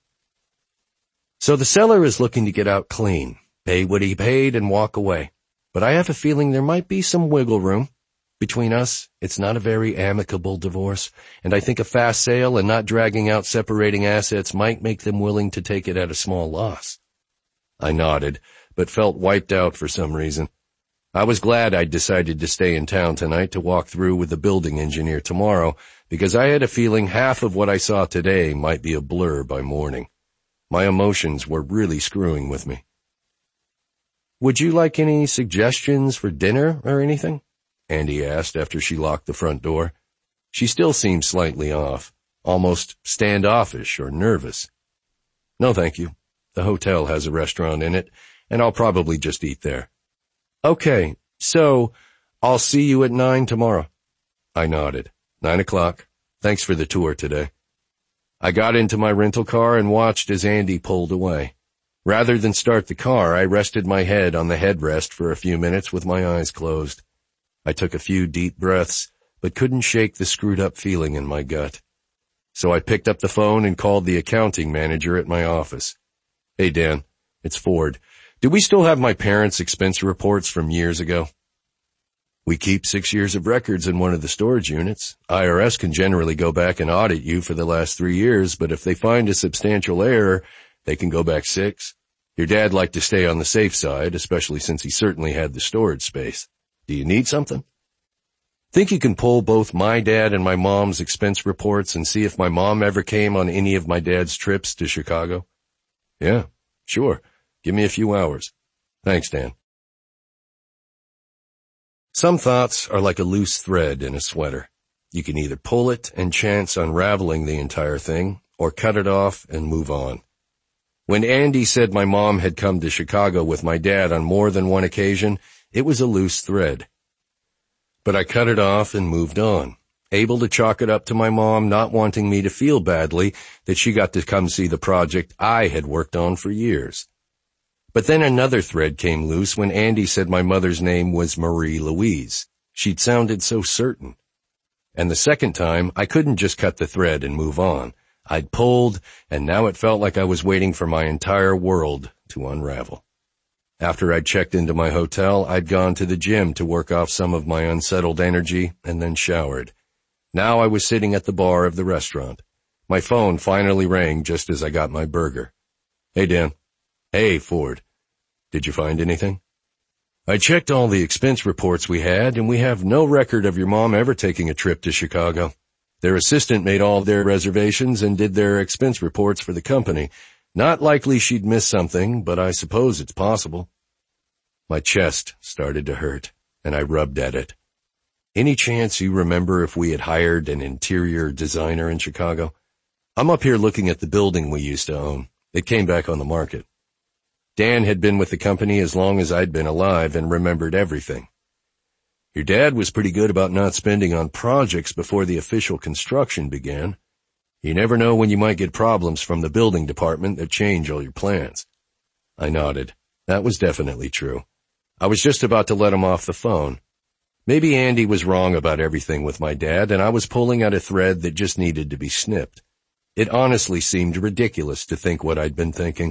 So the seller is looking to get out clean, pay what he paid and walk away. But I have a feeling there might be some wiggle room. Between us, it's not a very amicable divorce, and I think a fast sale and not dragging out separating assets might make them willing to take it at a small loss. I nodded, but felt wiped out for some reason. I was glad I'd decided to stay in town tonight to walk through with the building engineer tomorrow, because I had a feeling half of what I saw today might be a blur by morning. My emotions were really screwing with me. Would you like any suggestions for dinner or anything? Andy asked after she locked the front door. She still seemed slightly off, almost standoffish or nervous. No, thank you. The hotel has a restaurant in it, and I'll probably just eat there. Okay, so I'll see you at 9 tomorrow. I nodded. 9 o'clock. Thanks for the tour today. I got into my rental car and watched as Andy pulled away. Rather than start the car, I rested my head on the headrest for a few minutes with my eyes closed. I took a few deep breaths, but couldn't shake the screwed-up feeling in my gut. So I picked up the phone and called the accounting manager at my office. Hey, Dan, it's Ford. Do we still have my parents' expense reports from years ago? We keep 6 years of records in one of the storage units. IRS can generally go back and audit you for the last 3 years, but if they find a substantial error, they can go back 6. Your dad liked to stay on the safe side, especially since he certainly had the storage space. Do you need something? Think you can pull both my dad and my mom's expense reports and see if my mom ever came on any of my dad's trips to Chicago? Yeah, sure. Give me a few hours. Thanks, Dan. Some thoughts are like a loose thread in a sweater. You can either pull it and chance unraveling the entire thing, or cut it off and move on. When Andy said my mom had come to Chicago with my dad on more than one occasion, it was a loose thread. But I cut it off and moved on, able to chalk it up to my mom not wanting me to feel badly that she got to come see the project I had worked on for years. But then another thread came loose when Andy said my mother's name was Marie Louise. She'd sounded so certain. And the second time, I couldn't just cut the thread and move on. I'd pulled, and now it felt like I was waiting for my entire world to unravel. After I'd checked into my hotel, I'd gone to the gym to work off some of my unsettled energy and then showered. Now I was sitting at the bar of the restaurant. My phone finally rang just as I got my burger. Hey, Dan. Hey, Ford. Did you find anything? I checked all the expense reports we had, and we have no record of your mom ever taking a trip to Chicago. Their assistant made all their reservations and did their expense reports for the company. Not likely she'd missed something, but I suppose it's possible. My chest started to hurt, and I rubbed at it. Any chance you remember if we had hired an interior designer in Chicago? I'm up here looking at the building we used to own. It came back on the market. Dan had been with the company as long as I'd been alive and remembered everything. Your dad was pretty good about not spending on projects before the official construction began. You never know when you might get problems from the building department that change all your plans. I nodded. That was definitely true. I was just about to let him off the phone. Maybe Andy was wrong about everything with my dad, and I was pulling at a thread that just needed to be snipped. It honestly seemed ridiculous to think what I'd been thinking.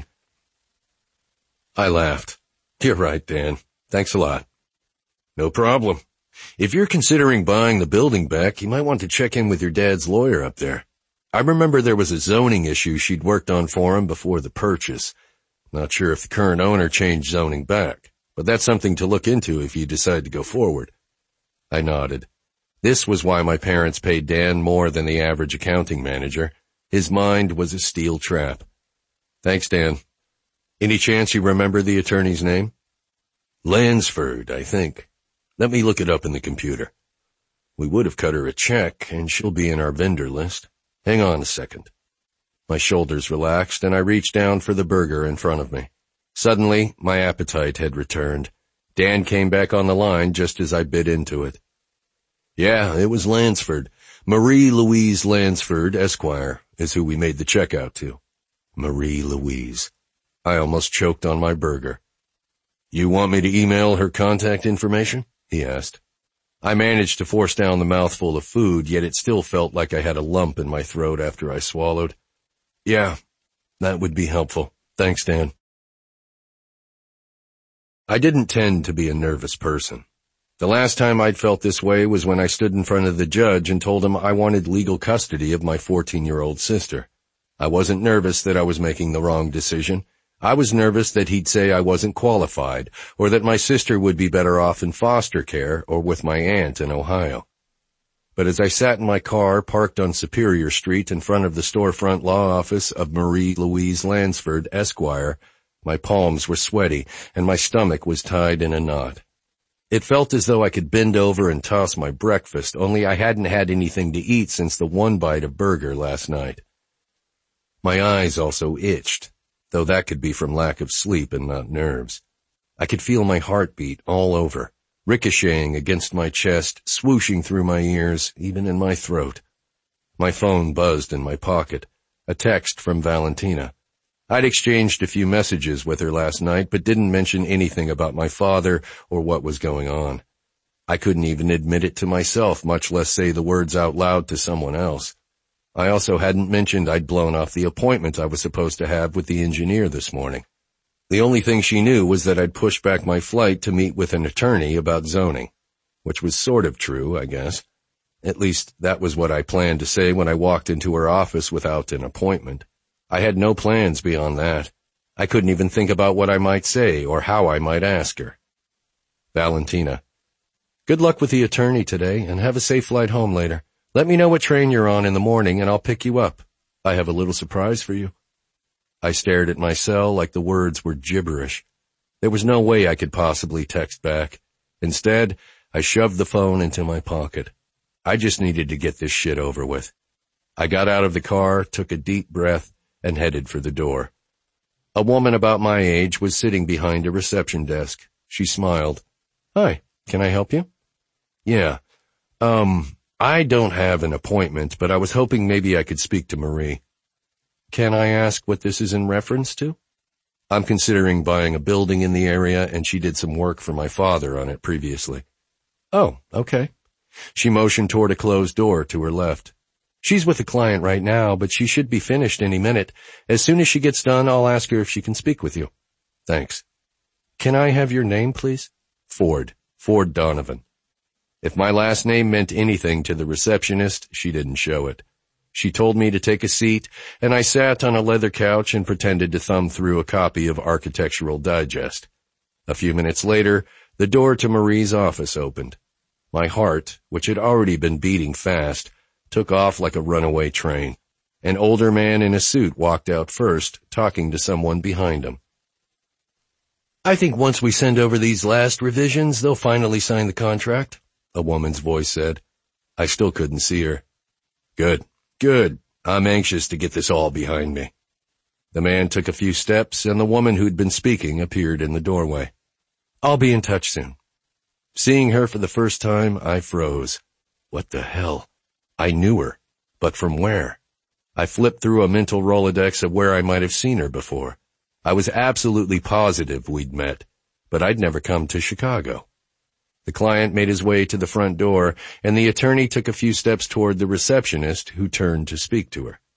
I laughed. You're right, Dan. Thanks a lot. No problem. If you're considering buying the building back, you might want to check in with your dad's lawyer up there. I remember there was a zoning issue she'd worked on for him before the purchase. Not sure if the current owner changed zoning back, but that's something to look into if you decide to go forward. I nodded. This was why my parents paid Dan more than the average accounting manager. His mind was a steel trap. Thanks, Dan. Any chance you remember the attorney's name? Lansford, I think. Let me look it up in the computer. We would have cut her a check, and she'll be in our vendor list. Hang on a second. My shoulders relaxed, and I reached down for the burger in front of me. Suddenly, my appetite had returned. Dan came back on the line just as I bit into it. Yeah, it was Lansford. Marie Louise Lansford, Esquire, is who we made the check out to. Marie Louise. I almost choked on my burger. You want me to email her contact information? He asked. I managed to force down the mouthful of food, yet it still felt like I had a lump in my throat after I swallowed. Yeah, that would be helpful. Thanks, Dan. I didn't tend to be a nervous person. The last time I'd felt this way was when I stood in front of the judge and told him I wanted legal custody of my 14-year-old sister. I wasn't nervous that I was making the wrong decision. I was nervous that he'd say I wasn't qualified, or that my sister would be better off in foster care or with my aunt in Ohio. But as I sat in my car parked on Superior Street in front of the storefront law office of Marie Louise Lansford, Esquire, my palms were sweaty and my stomach was tied in a knot. It felt as though I could bend over and toss my breakfast, only I hadn't had anything to eat since the one bite of burger last night. My eyes also itched, though that could be from lack of sleep and not nerves. I could feel my heartbeat all over, ricocheting against my chest, swooshing through my ears, even in my throat. My phone buzzed in my pocket, a text from Valentina. I'd exchanged a few messages with her last night, but didn't mention anything about my father or what was going on. I couldn't even admit it to myself, much less say the words out loud to someone else. I also hadn't mentioned I'd blown off the appointment I was supposed to have with the engineer this morning. The only thing she knew was that I'd pushed back my flight to meet with an attorney about zoning. which was sort of true, I guess. At least that was what I planned to say when I walked into her office without an appointment. I had no plans beyond that. I couldn't even think about what I might say or how I might ask her. Valentina: good luck with the attorney today, and have a safe flight home later. Let me know what train you're on in the morning, and I'll pick you up. I have a little surprise for you. I stared at my cell like the words were gibberish. There was no way I could possibly text back. Instead, I shoved the phone into my pocket. I just needed to get this shit over with. I got out of the car, took a deep breath, and headed for the door. A woman about my age was sitting behind a reception desk. She smiled. Hi, can I help you? Yeah. I don't have an appointment, but I was hoping maybe I could speak to Marie. Can I ask what this is in reference to? I'm considering buying a building in the area, and she did some work for my father on it previously. Oh, okay. She motioned toward a closed door to her left. She's with a client right now, but she should be finished any minute. As soon as she gets done, I'll ask her if she can speak with you. Thanks. Can I have your name, please? Ford Donovan. If my last name meant anything to the receptionist, she didn't show it. She told me to take a seat, and I sat on a leather couch and pretended to thumb through a copy of Architectural Digest. A few minutes later, the door to Marie's office opened. My heart, which had already been beating fast, took off like a runaway train. An older man in a suit walked out first, talking to someone behind him. I think once we send over these last revisions, they'll finally sign the contract, a woman's voice said. I still couldn't see her. Good. I'm anxious to get this all behind me. The man took a few steps, and the woman who'd been speaking appeared in the doorway. I'll be in touch soon. Seeing her for the first time, I froze. What the hell? I knew her, but from where? I flipped through a mental Rolodex of where I might have seen her before. I was absolutely positive we'd met, but I'd never come to Chicago. The client made his way to the front door, and the attorney took a few steps toward the receptionist, who turned to speak to her.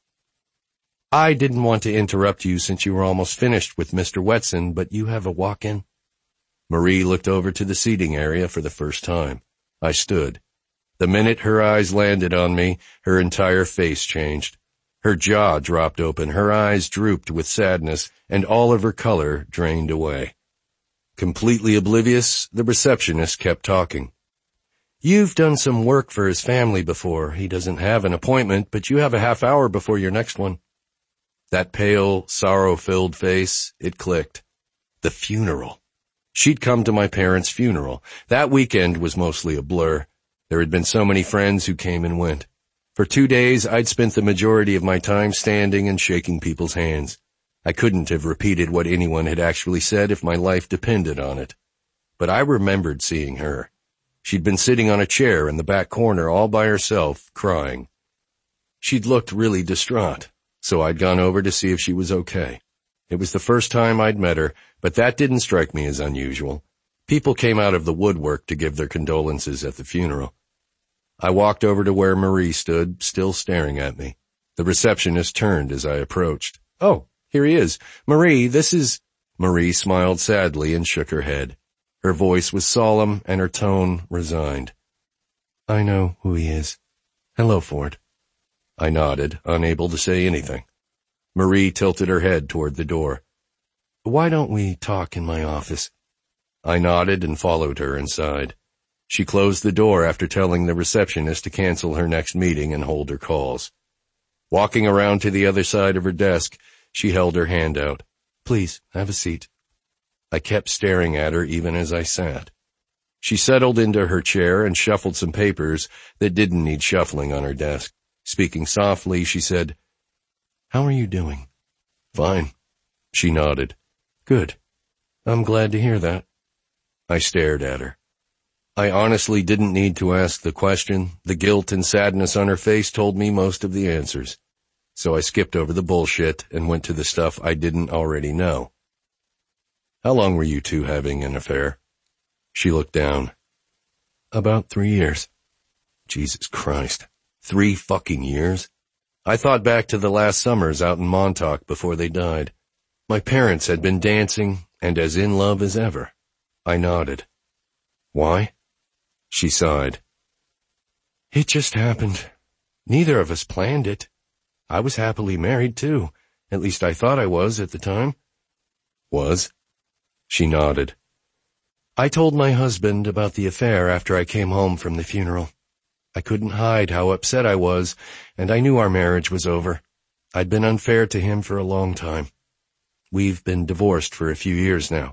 I didn't want to interrupt you since you were almost finished with Mr. Wetson, but you have a walk-in? Marie looked over to the seating area for the first time. I stood. The minute her eyes landed on me, her entire face changed. Her jaw dropped open, her eyes drooped with sadness, and all of her color drained away. Completely oblivious, the receptionist kept talking. You've done some work for his family before. He doesn't have an appointment, but you have a half hour before your next one. That pale, sorrow-filled face, it clicked. The funeral. She'd come to my parents' funeral. That weekend was mostly a blur. There had been so many friends who came and went. For 2 days, I'd spent the majority of my time standing and shaking people's hands. I couldn't have repeated what anyone had actually said if my life depended on it. But I remembered seeing her. She'd been sitting on a chair in the back corner all by herself, crying. She'd looked really distraught, so I'd gone over to see if she was okay. It was the first time I'd met her, but that didn't strike me as unusual. People came out of the woodwork to give their condolences at the funeral. I walked over to where Marie stood, still staring at me. The receptionist turned as I approached. Oh, here he is. Marie, this is... Marie smiled sadly and shook her head. Her voice was solemn and her tone resigned. I know who he is. Hello, Ford. I nodded, unable to say anything. Marie tilted her head toward the door. Why don't we talk in my office? I nodded and followed her inside. She closed the door after telling the receptionist to cancel her next meeting and hold her calls. Walking around to the other side of her desk, she held her hand out. Please, have a seat. I kept staring at her even as I sat. She settled into her chair and shuffled some papers that didn't need shuffling on her desk. Speaking softly, she said, How are you doing? Fine. She nodded. Good. I'm glad to hear that. I stared at her. I honestly didn't need to ask the question. The guilt and sadness on her face told me most of the answers. So I skipped over the bullshit and went to the stuff I didn't already know. How long were you two having an affair? She looked down. About 3 years. Jesus Christ. 3 fucking years? I thought back to the last summers out in Montauk before they died. My parents had been dancing and as in love as ever. I nodded. Why? She sighed. It just happened. Neither of us planned it. I was happily married, too. At least I thought I was at the time. Was? She nodded. I told my husband about the affair after I came home from the funeral. I couldn't hide how upset I was, and I knew our marriage was over. I'd been unfair to him for a long time. We've been divorced for a few years now.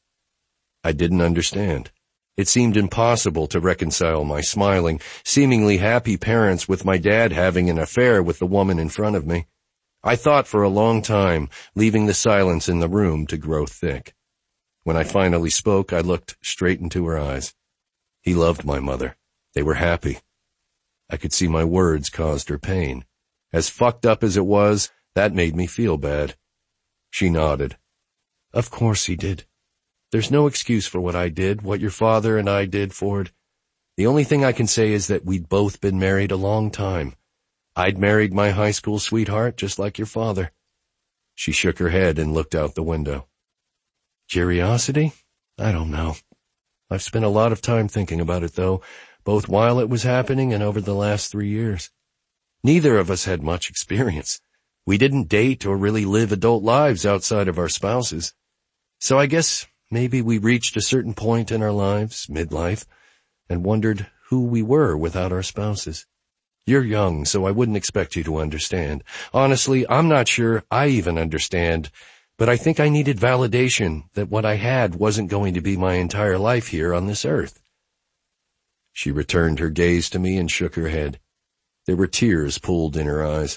I didn't understand. It seemed impossible to reconcile my smiling, seemingly happy parents with my dad having an affair with the woman in front of me. I thought for a long time, leaving the silence in the room to grow thick. When I finally spoke, I looked straight into her eyes. He loved my mother. They were happy. I could see my words caused her pain. As fucked up as it was, that made me feel bad. She nodded. Of course he did. There's no excuse for what I did, what your father and I did, Ford. The only thing I can say is that we'd both been married a long time. I'd married my high school sweetheart just like your father. She shook her head and looked out the window. Curiosity? I don't know. I've spent a lot of time thinking about it, though, both while it was happening and over the last 3 years. Neither of us had much experience. We didn't date or really live adult lives outside of our spouses. So I guess maybe we reached a certain point in our lives, midlife, and wondered who we were without our spouses. You're young, so I wouldn't expect you to understand. Honestly, I'm not sure I even understand, but I think I needed validation that what I had wasn't going to be my entire life here on this earth. She returned her gaze to me and shook her head. There were tears pooled in her eyes.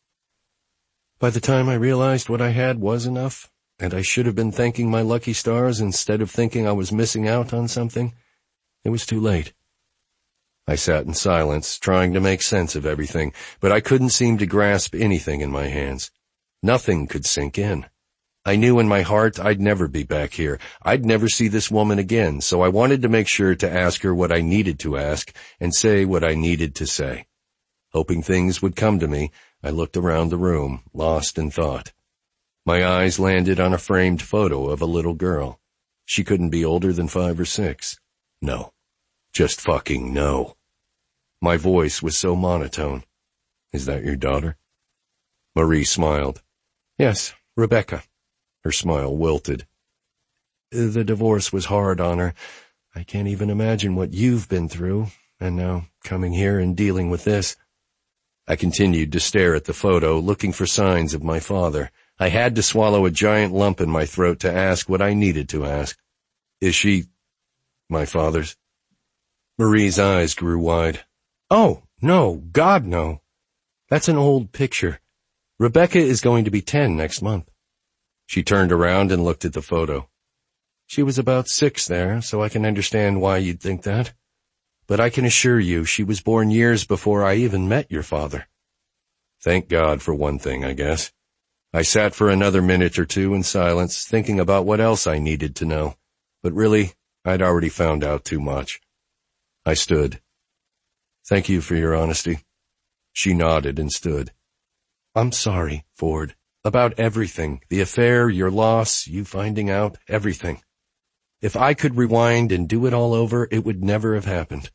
By the time I realized what I had was enough, and I should have been thanking my lucky stars instead of thinking I was missing out on something, it was too late. I sat in silence, trying to make sense of everything, but I couldn't seem to grasp anything in my hands. Nothing could sink in. I knew in my heart I'd never be back here. I'd never see this woman again, so I wanted to make sure to ask her what I needed to ask and say what I needed to say. Hoping things would come to me, I looked around the room, lost in thought. My eyes landed on a framed photo of a little girl. She couldn't be older than 5 or 6. No. Just fucking no. My voice was so monotone. Is that your daughter? Marie smiled. Yes, Rebecca. Her smile wilted. The divorce was hard on her. I can't even imagine what you've been through, and now coming here and dealing with this. I continued to stare at the photo, looking for signs of my father. I had to swallow a giant lump in my throat to ask what I needed to ask. Is she my father's? Marie's eyes grew wide. Oh, no, God, no. That's an old picture. Rebecca is going to be 10 next month. She turned around and looked at the photo. She was about 6 there, so I can understand why you'd think that. But I can assure you she was born years before I even met your father. Thank God for one thing, I guess. I sat for another minute or two in silence, thinking about what else I needed to know. But really, I'd already found out too much. I stood. Thank you for your honesty. She nodded and stood. I'm sorry, Ford, about everything, the affair, your loss, you finding out, everything. If I could rewind and do it all over, it would never have happened.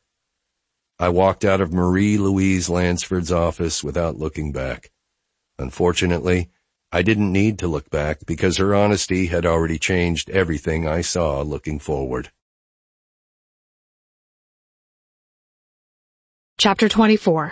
I walked out of Marie Louise Lansford's office without looking back. Unfortunately, I didn't need to look back because her honesty had already changed everything I saw looking forward.
Chapter 24.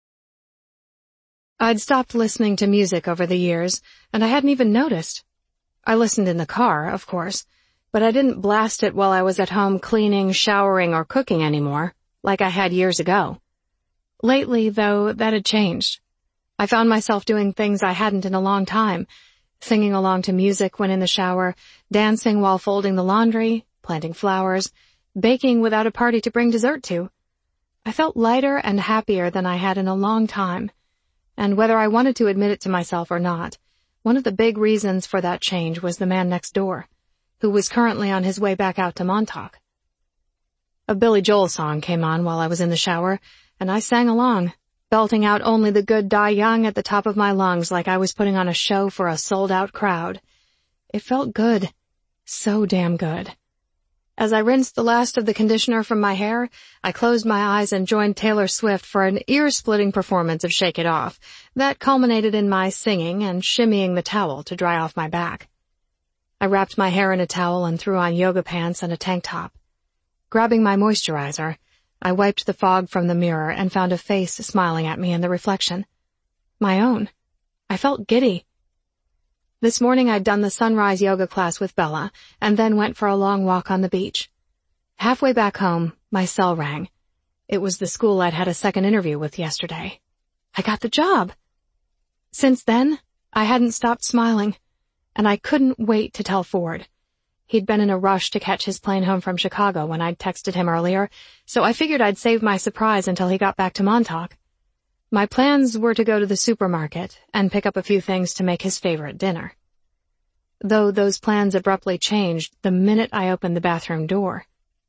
I'd stopped listening to music over the years, and I hadn't even noticed. I listened in the car, of course, but I didn't blast it while I was at home cleaning, showering, or cooking anymore, like I had years ago. Lately, though, that had changed. I found myself doing things I hadn't in a long time, singing along to music when in the shower, dancing while folding the laundry, planting flowers, baking without a party to bring dessert to. I felt lighter and happier than I had in a long time, and whether I wanted to admit it to myself or not, one of the big reasons for that change was the man next door, who was currently on his way back out to Montauk. A Billy Joel song came on while I was in the shower, and I sang along, belting out Only the Good Die Young at the top of my lungs like I was putting on a show for a sold-out crowd. It felt good. So damn good. As I rinsed the last of the conditioner from my hair, I closed my eyes and joined Taylor Swift for an ear-splitting performance of Shake It Off that culminated in my singing and shimmying the towel to dry off my back. I wrapped my hair in a towel and threw on yoga pants and a tank top. Grabbing my moisturizer, I wiped the fog from the mirror and found a face smiling at me in the reflection. My own. I felt giddy. This morning I'd done the sunrise yoga class with Bella and then went for a long walk on the beach. Halfway back home, my cell rang. It was the school I'd had a second interview with yesterday. I got the job. Since then, I hadn't stopped smiling, and I couldn't wait to tell Ford. He'd been in a rush to catch his plane home from Chicago when I'd texted him earlier, so I figured I'd save my surprise until he got back to Montauk. My plans were to go to the supermarket and pick up a few things to make his favorite dinner. Though those plans abruptly changed the minute I opened the bathroom door.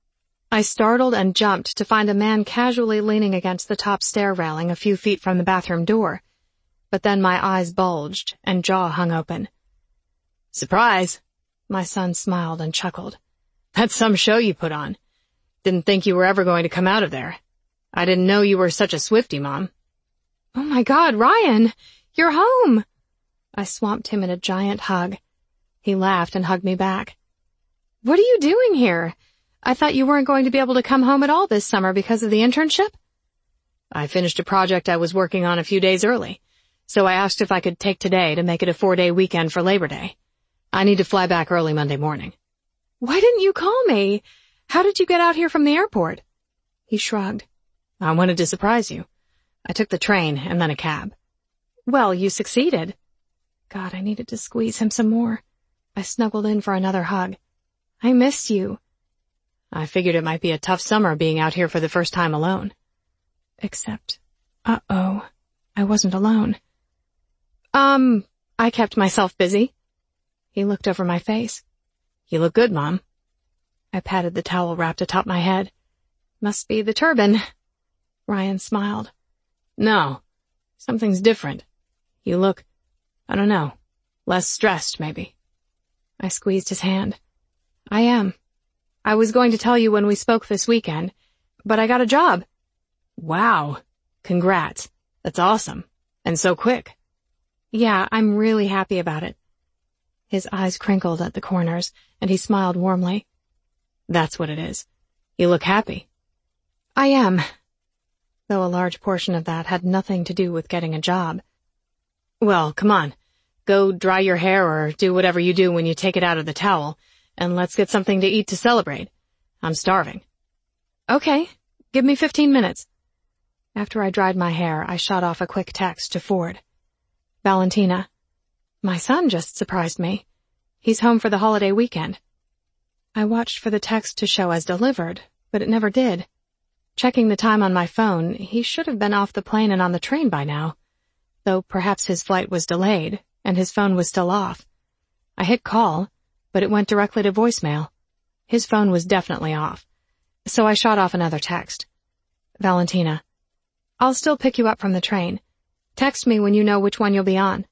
I startled and jumped to find a man casually leaning against the top stair railing a few feet from the bathroom door. But then my eyes bulged and jaw hung open. "Surprise!" My son smiled and chuckled. "That's some show you put on. Didn't think you were ever going to come out of there. I didn't know you were such a Swiftie, Mom." "Oh my God, Ryan! You're home!" I swamped him in a giant hug. He laughed and hugged me back. "What are you doing here? I thought you weren't going to be able to come home at all this summer because of the internship?" "I finished a project I was working on a few days early, so I asked if I could take today to make it a 4-day weekend for Labor Day. I need to fly back early Monday morning." "Why didn't you call me? How did you get out here from the airport?" He shrugged. "I wanted to surprise you. I took the train and then a cab." "Well, you succeeded." God, I needed to squeeze him some more. I snuggled in for another hug. "I missed you." "I figured it might be a tough summer being out here for the first time alone." Except, I wasn't alone. I kept myself busy." He looked over my face. "You look good, Mom." I patted the towel wrapped atop my head. "Must be the turban." Ryan smiled. "No, something's different. You look, I don't know, less stressed, maybe." I squeezed his hand. "I am. I was going to tell you when we spoke this weekend, but I got a job." "Wow. Congrats. That's awesome. And so quick." "Yeah, I'm really happy about it." His eyes crinkled at the corners, and he smiled warmly. "That's what it is. You look happy." "I am." Though a large portion of that had nothing to do with getting a job. "Well, come on. Go dry your hair or do whatever you do when you take it out of the towel, and let's get something to eat to celebrate. I'm starving." "Okay. Give me 15 minutes. After I dried my hair, I shot off a quick text to Ford. "Valentina, my son just surprised me. He's home for the holiday weekend." I watched for the text to show as delivered, but it never did. Checking the time on my phone, he should have been off the plane and on the train by now, though perhaps his flight was delayed and his phone was still off. I hit call, but it went directly to voicemail. His phone was definitely off, so I shot off another text. "Valentina, I'll still pick you up from the train. Text me when you know which one you'll be on."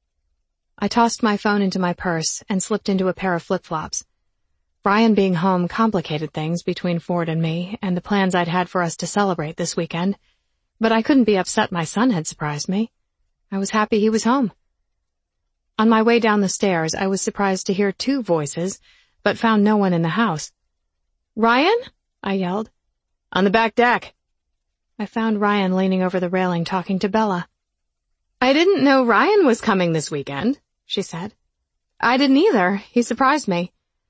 I tossed my phone into my purse and slipped into a pair of flip-flops. Ryan being home complicated things between Ford and me and the plans I'd had for us to celebrate this weekend, but I couldn't be upset my son had surprised me. I was happy he was home. On my way down the stairs, I was surprised to hear 2 voices, but found no one in the house. "Ryan?" I yelled. "On the back deck." I found Ryan leaning over the railing talking to Bella. "I didn't know Ryan was coming this weekend," she said. "I didn't either. He surprised me."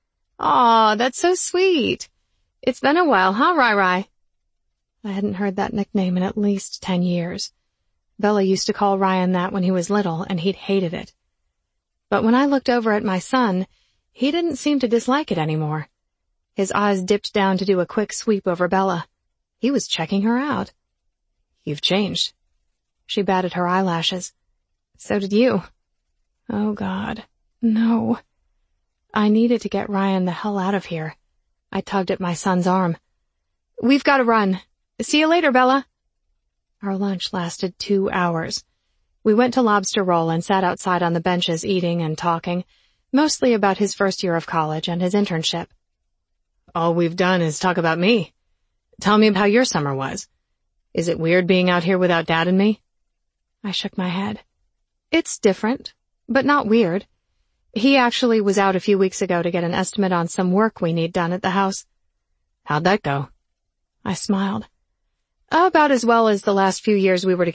"Aw, that's so sweet. It's been a while, huh, Rai?" I hadn't heard that nickname in at least 10 years. Bella used to call Ryan that when he was little, and he'd hated it. But when I looked over at my son, he didn't seem to dislike it anymore. His eyes dipped down to do a quick sweep over Bella. He was checking her out. "You've changed." She batted her eyelashes. "So did you." Oh, God. No. I needed to get Ryan the hell out of here. I tugged at my son's arm. "We've got to run. See you later, Bella." Our lunch lasted 2 hours. We went to Lobster Roll and sat outside on the benches eating and talking, mostly about his first year of college and his internship. all we've done is talk about me. Tell me how your summer was. Is it weird being out here without Dad and me?" I shook my head. "It's different, but not weird. He actually was out a few weeks ago to get an estimate on some work we need done at the house." "How'd that go?" I smiled. "About as well as the last few years we were together.